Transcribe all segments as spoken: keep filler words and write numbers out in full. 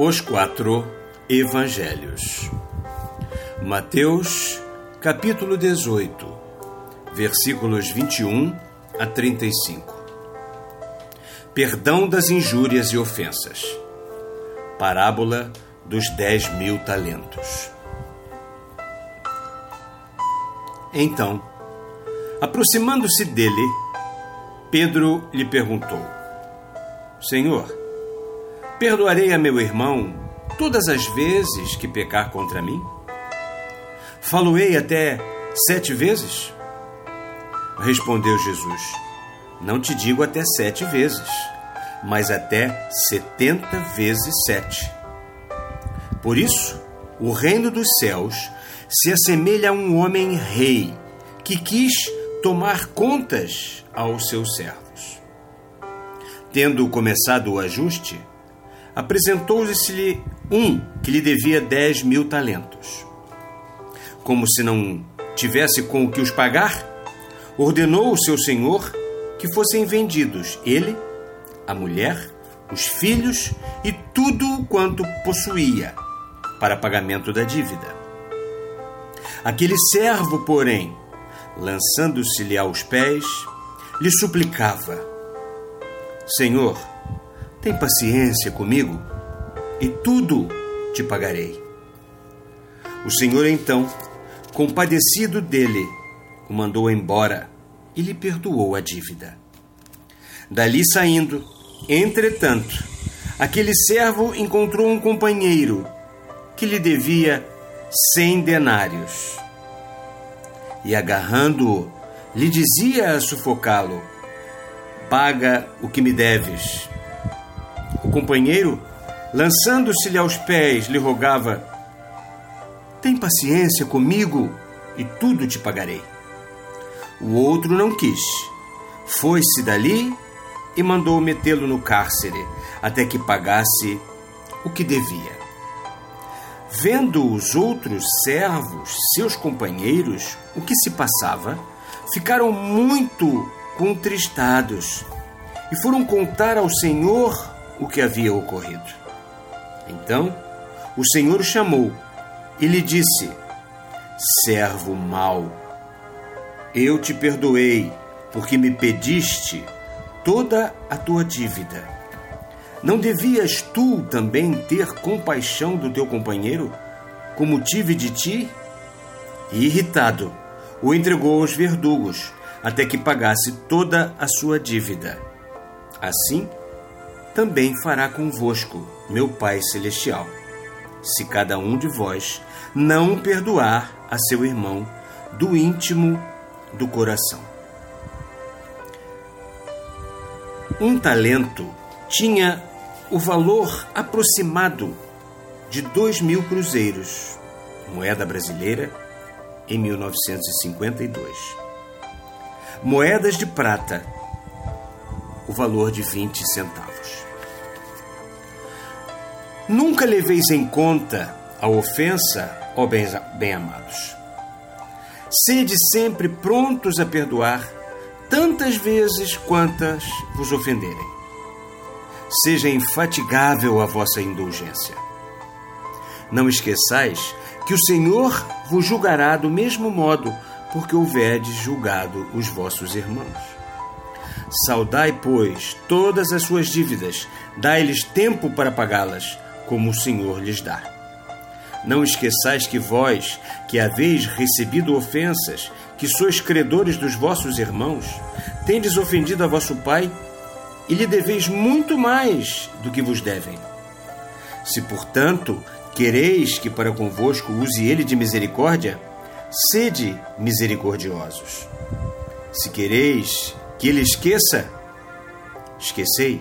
Os quatro Evangelhos. Mateus, capítulo dezoito, versículos vinte e um a trinta e cinco. Perdão das injúrias e ofensas. Parábola dos dez mil talentos. Então, aproximando-se dele, Pedro lhe perguntou: Senhor, perdoarei a meu irmão todas as vezes que pecar contra mim? Falo-ei até sete vezes? Respondeu Jesus: Não te digo até sete vezes, mas até setenta vezes sete. Por isso, o reino dos céus se assemelha a um homem rei que quis tomar contas aos seus servos. Tendo começado o ajuste, apresentou-se-lhe um que lhe devia dez mil talentos. Como se não tivesse com o que os pagar, ordenou o seu senhor que fossem vendidos ele, a mulher, os filhos e tudo quanto possuía, para pagamento da dívida. Aquele servo, porém, lançando-se-lhe aos pés, lhe suplicava: Senhor, tem paciência comigo e tudo te pagarei. O Senhor, então, compadecido dele, o mandou embora e lhe perdoou a dívida. Dali saindo, entretanto, aquele servo encontrou um companheiro que lhe devia cem denários. E agarrando-o, lhe dizia a sufocá-lo: Paga o que me deves. O companheiro, lançando-se-lhe aos pés, lhe rogava: Tem paciência comigo e tudo te pagarei. O outro não quis. Foi-se dali e mandou metê-lo no cárcere, até que pagasse o que devia. Vendo os outros servos, seus companheiros, o que se passava, ficaram muito contristados e foram contar ao Senhor o que havia ocorrido. Então, o Senhor o chamou e lhe disse: Servo mau, eu te perdoei, porque me pediste toda a tua dívida. Não devias tu também ter compaixão do teu companheiro, como tive de ti? E, irritado, o entregou aos verdugos, até que pagasse toda a sua dívida. Assim, também fará convosco meu Pai Celestial, se cada um de vós não perdoar a seu irmão do íntimo do coração. Um talento tinha o valor aproximado de dois mil cruzeiros, moeda brasileira, em mil novecentos e cinquenta e dois. Moedas de prata, o valor de vinte centavos. Nunca leveis em conta a ofensa, ó bem-amados. Sede sempre prontos a perdoar tantas vezes quantas vos ofenderem. Seja infatigável a vossa indulgência. Não esqueçais que o Senhor vos julgará do mesmo modo porque houverdes julgado os vossos irmãos. Saudai, pois, todas as suas dívidas, dai-lhes tempo para pagá-las, como o Senhor lhes dá. Não esqueçais que vós, que haveis recebido ofensas, que sois credores dos vossos irmãos, tendes ofendido a vosso Pai, e lhe deveis muito mais do que vos devem. Se, portanto, quereis que para convosco use ele de misericórdia, sede misericordiosos. Se quereis que ele esqueça, esquecei.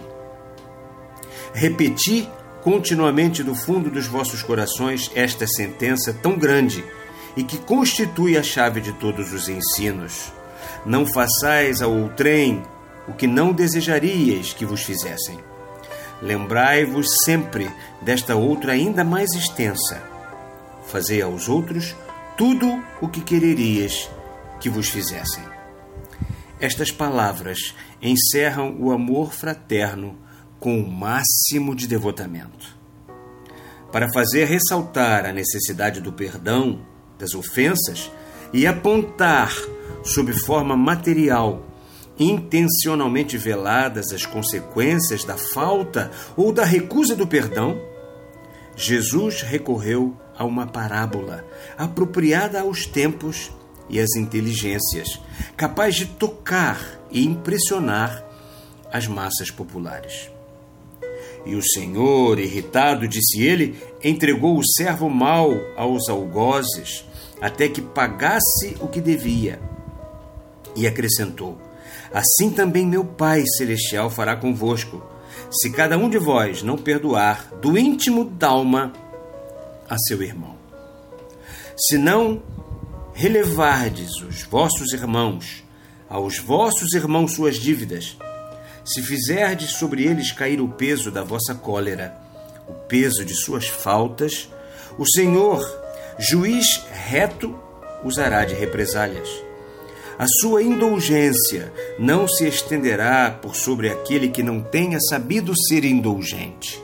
Repeti continuamente do fundo dos vossos corações esta sentença tão grande e que constitui a chave de todos os ensinos. Não façais a outrem o que não desejaríeis que vos fizessem. Lembrai-vos sempre desta outra ainda mais extensa. Fazei aos outros tudo o que quererias que vos fizessem. Estas palavras encerram o amor fraterno com o máximo de devotamento. para fazer ressaltar a necessidade do perdão das ofensas e apontar, sob forma material, intencionalmente veladas as consequências da falta ou da recusa do perdão, Jesus recorreu a uma parábola apropriada aos tempos e às inteligências, capaz de tocar e impressionar as massas populares. E o Senhor, irritado, disse ele, entregou o servo mau aos algozes, até que pagasse o que devia. E acrescentou: assim também meu Pai Celestial fará convosco, se cada um de vós não perdoar do íntimo d'alma a seu irmão. Se não relevardes os vossos irmãos, aos vossos irmãos suas dívidas, se fizerdes sobre eles cair o peso da vossa cólera, o peso de suas faltas, o Senhor, juiz reto, usará de represálias. A sua indulgência não se estenderá por sobre aquele que não tenha sabido ser indulgente.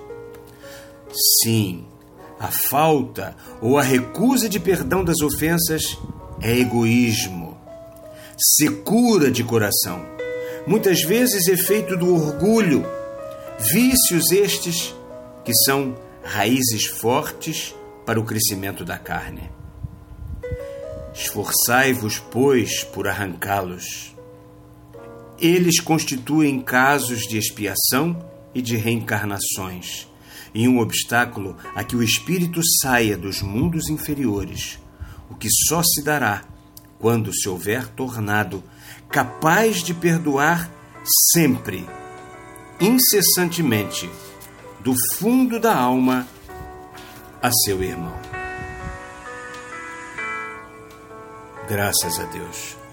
Sim, a falta ou a recusa de perdão das ofensas é egoísmo, secura de coração, muitas vezes efeito do orgulho, vícios estes que são raízes fortes para o crescimento da carne. Esforçai-vos, pois, por arrancá-los. Eles constituem casos de expiação e de reencarnações, e um obstáculo a que o espírito saia dos mundos inferiores, o que só se dará quando se houver tornado capaz de perdoar sempre, incessantemente, do fundo da alma a seu irmão. Graças a Deus.